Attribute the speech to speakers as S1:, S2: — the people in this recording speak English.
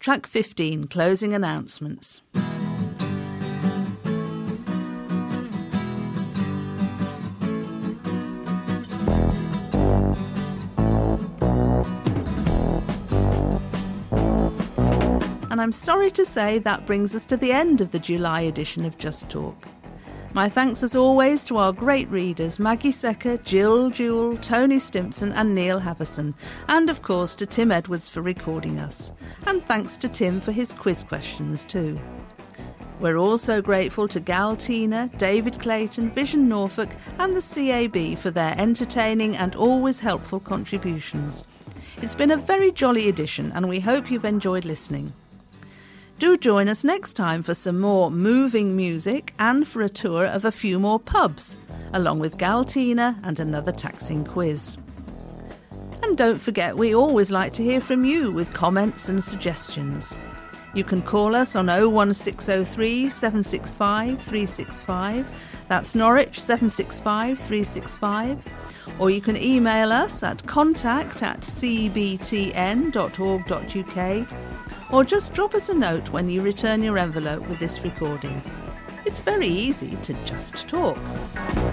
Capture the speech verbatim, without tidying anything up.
S1: Track fifteen, Closing Announcements. And I'm sorry to say that brings us to the end of the July edition of Just Talk. My thanks as always to our great readers Maggie Secker, Jill Jewell, Tony Stimpson and Neil Haverson, and of course to Tim Edwards for recording us. And thanks to Tim for his quiz questions too. We're also grateful to Gal Tina, David Clayton, Vision Norfolk and the C A B for their entertaining and always helpful contributions. It's been a very jolly edition and we hope you've enjoyed listening. Do join us next time for some more moving music and for a tour of a few more pubs, along with Galtina and another taxing quiz. And don't forget, we always like to hear from you with comments and suggestions. You can call us on oh one six oh three, seven six five, three six five, that's Norwich seven six five, three six five, or you can email us at contact at c b t n dot org dot u k, or just drop us a note when you return your envelope with this recording. It's very easy to just talk.